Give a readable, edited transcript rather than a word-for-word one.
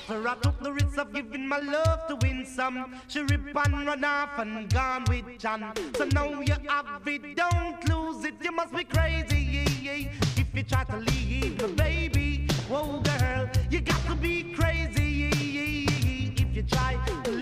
After I took the risk of giving my love to win some, she rip and run off and gone with John. So now you have it, don't lose it. You must be crazy if you try to leave the baby. Whoa, girl, you got to be crazy if you try to